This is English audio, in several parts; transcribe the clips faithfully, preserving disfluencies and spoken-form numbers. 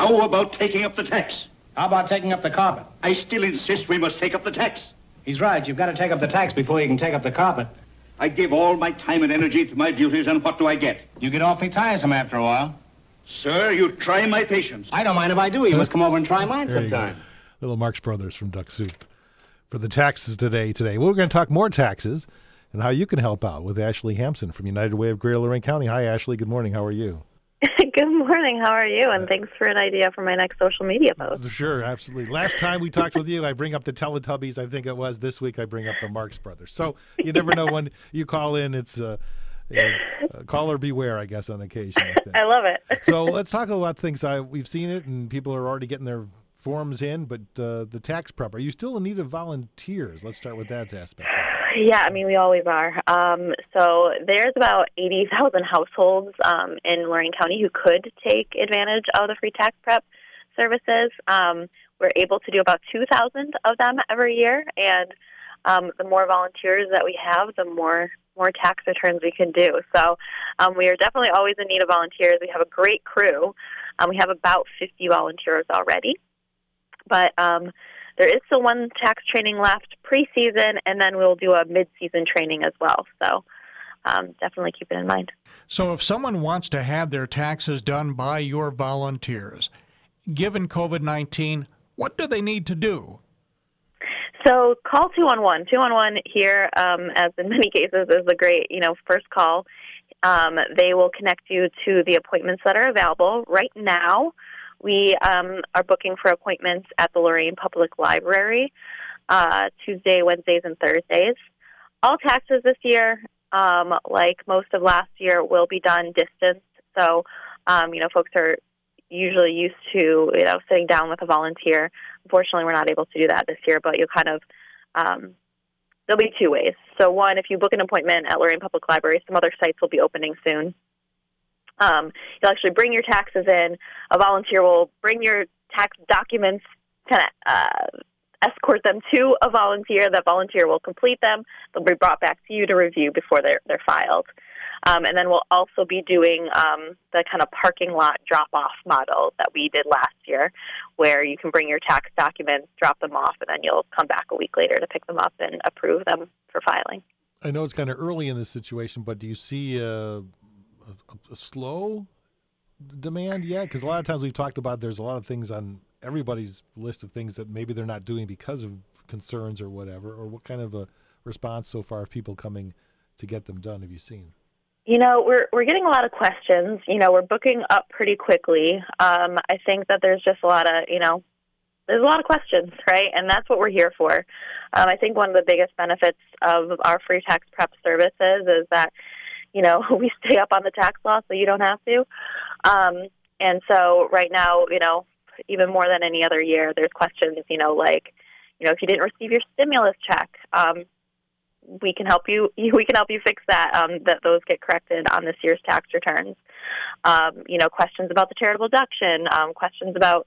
How about taking up the tax? How about taking up the carpet? I still insist we must take up the tax. He's right. You've got to take up the tax before you can take up the carpet. I give all my time and energy to my duties, and what do I get? You get awfully tiresome after a while. Sir, you try my patience. I don't mind if I do. You must come over and try mine There you go. sometime. Little Marx Brothers from Duck Soup. For the taxes today, today. We're going to talk more taxes and how you can help out with Ashley Hampson from United Way of Greater Lorraine County. Hi, Ashley. Good morning. How are you? Good morning. How are you? And thanks for an idea for my next social media post. Sure, absolutely. Last time we talked with you, I bring up the Teletubbies, I think it was. This week, I bring up the Marx Brothers. So you never know when you call in. It's uh, uh, caller beware, I guess, on occasion. I, think. I love it. So let's talk about things. I, we've seen it, and people are already getting their forms in, but uh, the tax prep, are you still in need of volunteers? Let's start with that aspect. Yeah, I mean, we always are. Um, so there's about eighty thousand households um, in Lorraine County who could take advantage of the free tax prep services. Um, we're able to do about two thousand of them every year, and um, the more volunteers that we have, the more more tax returns we can do. So um, we are definitely always in need of volunteers. We have a great crew. Um, we have about fifty volunteers already, but um, there is still one tax training left pre-season, and then we'll do a mid-season training as well. So um, definitely keep it in mind. So if someone wants to have their taxes done by your volunteers, given COVID nineteen, what do they need to do? So call two one one. two one one here, um, as in many cases, is a great, you know, first call. Um, they will connect you to the appointments that are available. Right now, we um, are booking for appointments at the Lorraine Public Library uh, Tuesday, Wednesdays, and Thursdays. All taxes this year, um, like most of last year, will be done distance. So, um, you know, folks are usually used to, you know, sitting down with a volunteer. Unfortunately, we're not able to do that this year, but you'll kind of, um, there'll be two ways. So one, if you book an appointment at Lorraine Public Library, some other sites will be opening soon. Um, you'll actually bring your taxes in. A volunteer will bring your tax documents, kind of uh, escort them to a volunteer. That volunteer will complete them. They'll be brought back to you to review before they're, they're filed. Um, and then we'll also be doing um, the kind of parking lot drop-off model that we did last year, where you can bring your tax documents, drop them off, and then you'll come back a week later to pick them up and approve them for filing. I know it's kind of early in this situation, but do you see a, a, a slow demand yet? Because a lot of times we've talked about there's a lot of things on everybody's list of things that maybe they're not doing because of concerns or whatever. Or what kind of a response so far of people coming to get them done have you seen? You know, we're we're getting a lot of questions. You know, we're booking up pretty quickly. Um, I think that there's just a lot of, you know, there's a lot of questions, right? And that's what we're here for. Um, I think one of the biggest benefits of our free tax prep services is that, you know, we stay up on the tax law so you don't have to. Um, and so right now, you know, even more than any other year, there's questions, you know, like, you know, if you didn't receive your stimulus check, um, we can help you. We can help you fix that. Um, that those get corrected on this year's tax returns. Um, you know, questions about the charitable deduction. Um, questions about,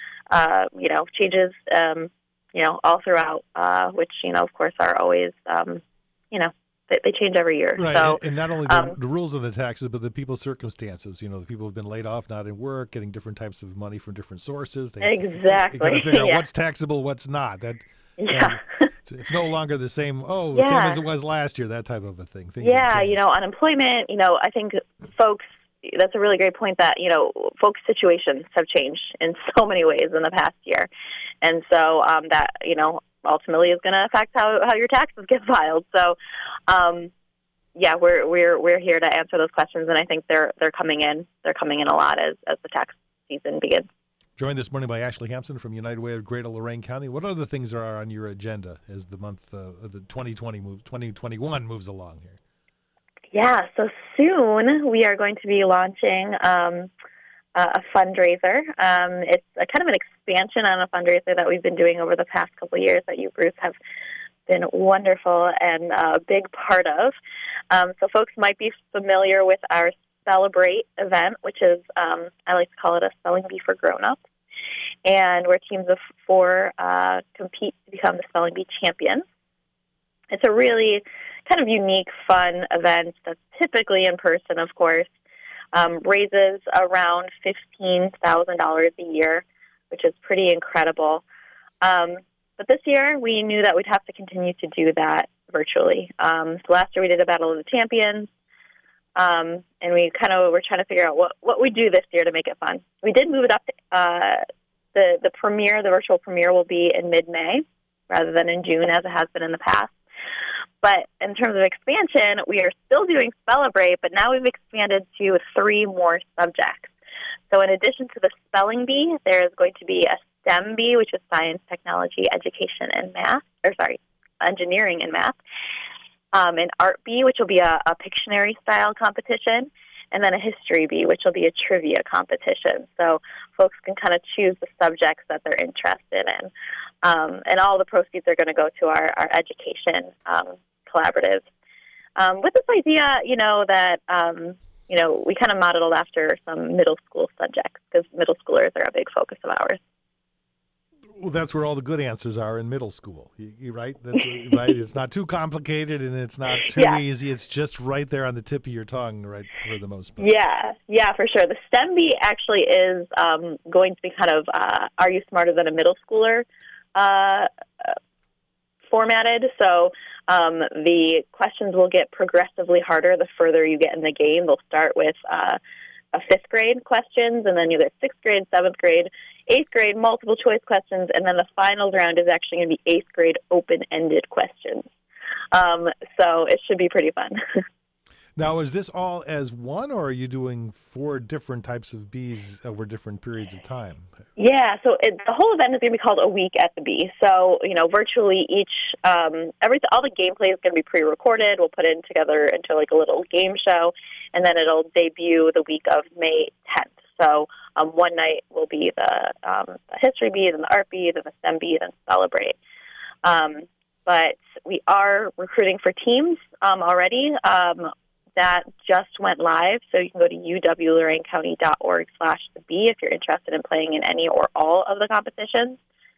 uh, you know, changes. Um, you know, all throughout, uh, which you know, of course, are always, um, you know, they, they change every year. Right, So, and not only the, um, the rules of the taxes, but the people's circumstances. You know, the people who've been laid off, not in work, getting different types of money from different sources. They Exactly. Got to figure out Yeah. what's taxable, what's not. That yeah. um, it's no longer the same. Oh, Yeah. same as it was last year. That type of a thing. Things have Yeah, changed. you know, unemployment, you know, I think folks, that's a really great point that, you know, folks' situations have changed in so many ways in the past year. And so um, that, you know, ultimately is going to affect how, how your taxes get filed. So, um, yeah, we're we're we're here to answer those questions, and I think they're they're coming in. They're coming in a lot as, as the tax season begins. Joined this morning by Ashley Hampson from United Way of Greater Lorraine County. What other things are on your agenda as the month, uh, the twenty twenty move, twenty twenty-one moves along here? Yeah, so soon we are going to be launching um, a, a fundraiser. Um, it's a kind of an expansion on a fundraiser that we've been doing over the past couple of years that you, Bruce, have been wonderful and a big part of. Um, so folks might be familiar with our Celebrate event, which is, um, I like to call it a spelling bee for grown-ups. And where teams of four uh, compete to become the spelling bee champions. It's a really kind of unique, fun event that's typically in person, of course, um, raises around fifteen thousand dollars a year, which is pretty incredible. Um, but this year, we knew that we'd have to continue to do that virtually. Um, so last year, we did a Battle of the Champions, um, and we kind of were trying to figure out what, what we do this year to make it fun. We did move it up. To, uh, the, the premiere, the virtual premiere, will be in mid-May rather than in June, as it has been in the past. But in terms of expansion, we are still doing Spellibrate, but now we've expanded to three more subjects. So in addition to the spelling bee, there is going to be a STEM bee, which is science, technology, education, and math, or sorry, engineering and math. Um, an art bee, which will be a, a Pictionary-style competition, and then a history bee, which will be a trivia competition. So folks can kind of choose the subjects that they're interested in. Um, and all the proceeds are going to go to our, our education um, collaborative. Um, with this idea, you know, that, um, you know, we kind of modeled after some middle school subjects, because middle schoolers are a big focus of ours. Well, that's where all the good answers are, in middle school. You, you right? That's right. It's not too complicated and it's not too yeah. easy. It's just right there on the tip of your tongue, right, for the most part. Yeah, yeah, for sure. The STEM bee actually is um, going to be kind of uh, Are You Smarter Than a Middle Schooler uh, formatted. So um, the questions will get progressively harder the further you get in the game. They'll start with uh, a fifth grade questions, and then you get sixth grade, seventh grade, eighth grade multiple choice questions, and then the final round is actually going to be eighth grade open-ended questions. Um, so it should be pretty fun. Now, is this all as one, or are you doing four different types of bees over different periods of time? Yeah, so it, the whole event is going to be called A Week at the Bee. So, you know, virtually each, um, every, all the gameplay is going to be pre-recorded. We'll put it together into like a little game show, and then it'll debut the week of May tenth. So um, one night will be the, um, the history bee, then the art bee, then the STEM bee, then Spellibrate. Um, but we are recruiting for teams um, already. Um, that just went live, so you can go to u w lorain county dot org slash the bee if you're interested in playing in any or all of the competitions.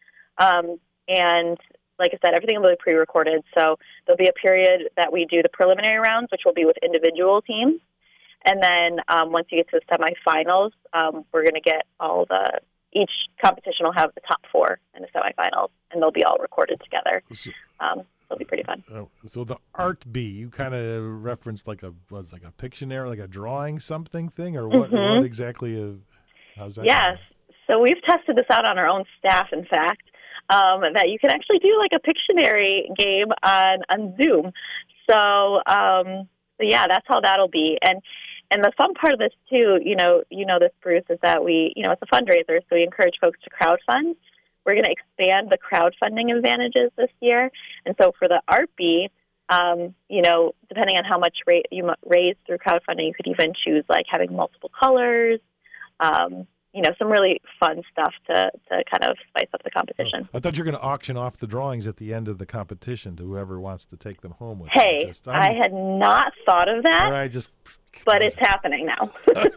Um, and like I said, everything will be pre-recorded, so there'll be a period that we do the preliminary rounds, which will be with individual teams. And then um, once you get to the semifinals, um, we're going to get all the, each competition will have the top four in the semifinals, and they'll be all recorded together. Um, it'll be pretty fun. Oh, so the art bee, you kind of referenced like a, was like a Pictionary, like a drawing something thing, or what, Mm-hmm. what exactly, is, how's that? Yes. So we've tested this out on our own staff, in fact, um, that you can actually do like a Pictionary game on, on Zoom. So, um, so yeah, that's how that'll be. And And the fun part of this, too, you know, you know this, Bruce, is that we, you know, it's a fundraiser, so we encourage folks to crowdfund. We're going to expand the crowdfunding advantages this year. And so for the art bee, um, you know, depending on how much ra- you raise through crowdfunding, you could even choose, like, having multiple colors, um, you know, some really fun stuff to, to kind of spice up the competition. Oh, I thought you were going to auction off the drawings at the end of the competition to whoever wants to take them home with Hey, them. Just, I had not thought of that, I just, but it's happening now.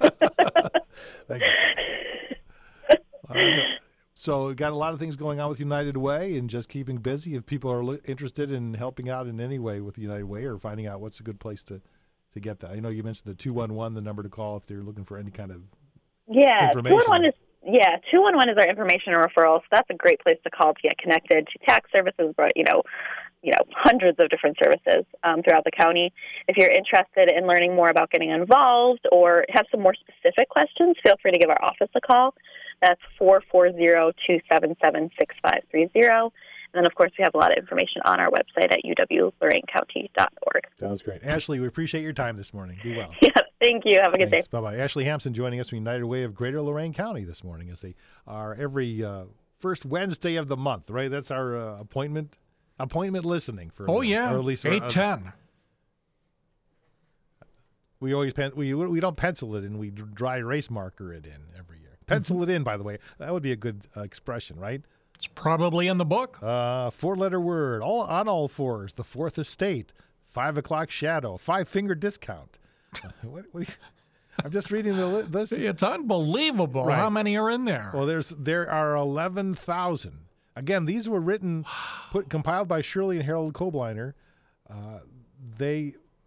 Thank you. Uh, so, got a lot of things going on with United Way and just keeping busy. If people are li- interested in helping out in any way with United Way or finding out what's a good place to, to get that. I know you mentioned the two one one, the number to call if they're looking for any kind of Yeah, two information. one one is yeah, two one one is our information and referral, so that's a great place to call to get connected to tax services, but you know, you know, hundreds of different services um, throughout the county. If you're interested in learning more about getting involved or have some more specific questions, feel free to give our office a call. That's four four zero, two seven seven, six five three zero. And then, of course, we have a lot of information on our website at u w lorain county dot org. Sounds great. Ashley, we appreciate your time this morning. Be well. Yeah, thank you. Have a good Thanks. day. Bye-bye. Ashley Hampson joining us from United Way of Greater Lorain County this morning as they are every uh, first Wednesday of the month, right? That's our uh, appointment appointment listening for. Oh, uh, yeah, or at least for, eight uh, ten. We always pen, we we don't pencil it in. We dry erase marker it in every year. Pencil it in, by the way. That would be a good uh, expression, right? It's probably in the book. Uh, four-letter word, all on all fours. The fourth estate, five o'clock shadow, five-finger discount. Uh, what, what do you, I'm just reading the li- list. It's unbelievable Right. how many are in there. Well, there's there are eleven thousand. Again, these were written, put compiled by Shirley and Harold Kobliner. Uh, they